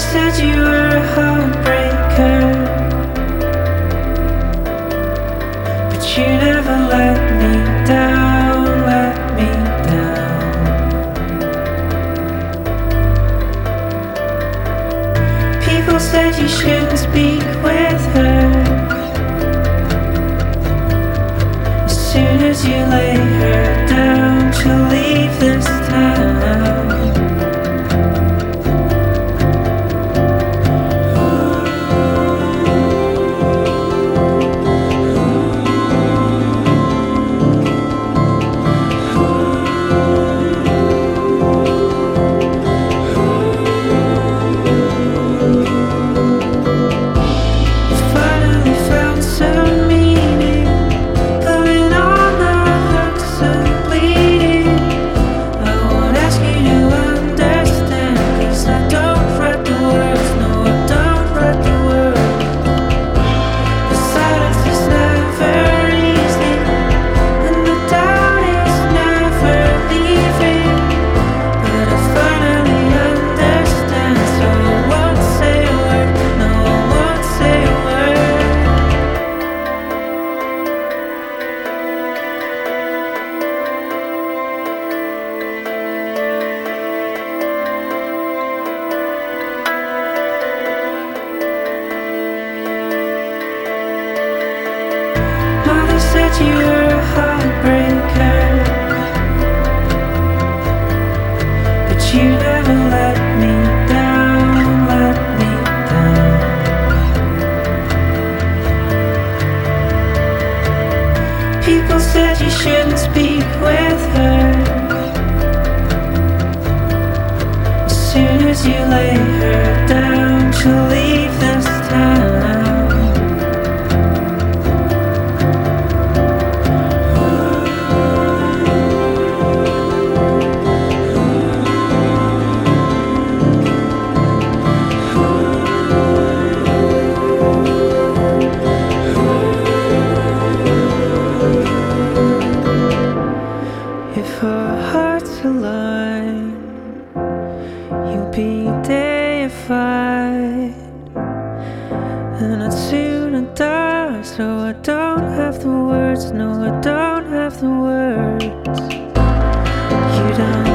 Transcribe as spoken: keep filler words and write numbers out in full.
said you were a heartbreaker, but you never let me down, let me down. People said you shouldn't speak with her. As soon as you lay her down, she'll leave this town. Said you were a heartbreaker, but you never let me down, let me down. People said you shouldn't speak with her. As soon as you lay her down, she'll leave this town. If our hearts align, you'll be deified, and I'd sooner die. So I don't have the words, no, I don't have the words. You don't